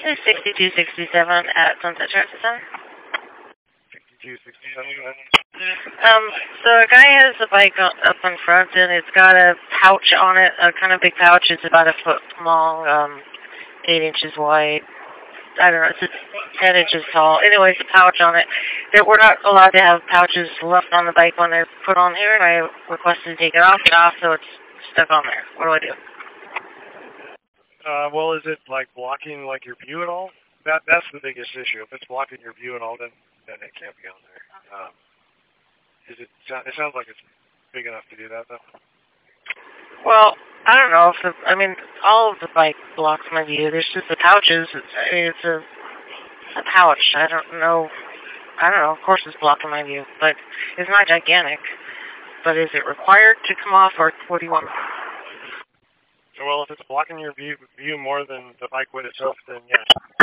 It's 6267 at Sunset Transit Center. 6267. So a guy has a bike up in front, and it's got a pouch on it, a kind of big pouch. It's about a foot long, 8 inches wide. I don't know, it's just 10 inches tall. Anyways, a pouch on it. We're not allowed to have pouches left on the bike when they're put on here, and I requested to take it off, so it's stuck on there. What do I do? Well, is it like blocking like your view at all? That's the biggest issue. If it's blocking your view at all, then it can't be on there. It sounds like it's big enough to do that, though. Well, I don't know if all of the bike blocks my view. There's just the pouches. It's a pouch. I don't know. Of course it's blocking my view, but it's not gigantic. But is it required to come off, or what do you want? Well, if it's blocking your view more than the bike would itself, then yes.